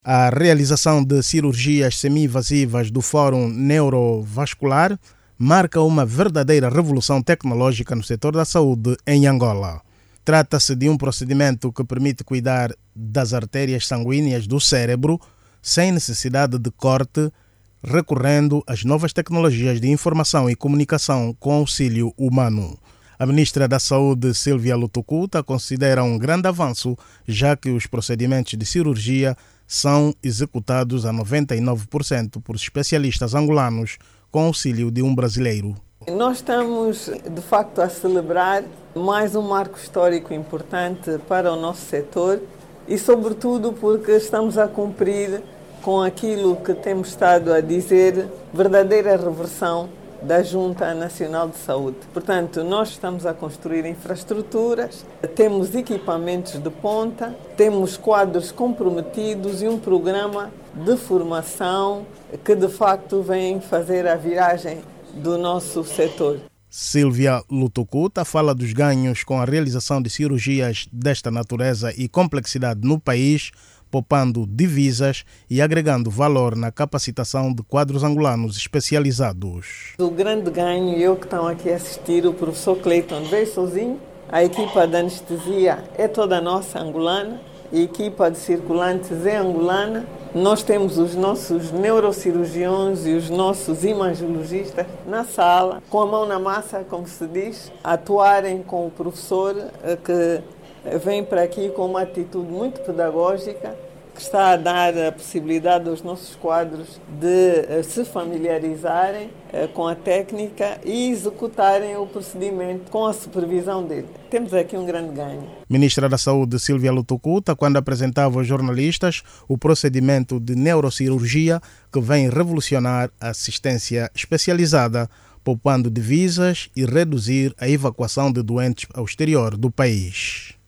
A realização de cirurgias semi-invasivas do Fórum Neurovascular marca uma verdadeira revolução tecnológica no setor da saúde em Angola. Trata-se de um procedimento que permite cuidar das artérias sanguíneas do cérebro sem necessidade de corte, recorrendo às novas tecnologias de informação e comunicação com auxílio humano. A ministra da Saúde, Silvia Lutucuta, considera um grande avanço, já que os procedimentos de cirurgia são executados a 99% por especialistas angolanos, com auxílio de um brasileiro. Nós estamos, de facto, a celebrar mais um marco histórico importante para o nosso setor e, sobretudo, porque estamos a cumprir com aquilo que temos estado a dizer, verdadeira reversão da Junta Nacional de Saúde. Portanto, nós estamos a construir infraestruturas, temos equipamentos de ponta, temos quadros comprometidos e um programa de formação que, de facto, vem fazer a viragem do nosso setor. Silvia Lutucuta fala dos ganhos com a realização de cirurgias desta natureza e complexidade no país, poupando divisas e agregando valor na capacitação de quadros angolanos especializados. O grande ganho, eu que estou aqui a assistir, o professor Cleiton veio sozinho, a equipa de anestesia é toda nossa, angolana, a equipa de circulantes é angolana, nós temos os nossos neurocirurgiões e os nossos imagiologistas na sala, com a mão na massa, como se diz, atuarem com o professor que vem para aqui com uma atitude muito pedagógica, que está a dar a possibilidade aos nossos quadros de se familiarizarem com a técnica e executarem o procedimento com a supervisão dele. Temos aqui um grande ganho. Ministra da Saúde, Silvia Lutucuta, quando apresentava aos jornalistas o procedimento de neurocirurgia que vem revolucionar a assistência especializada, poupando divisas e reduzir a evacuação de doentes ao exterior do país.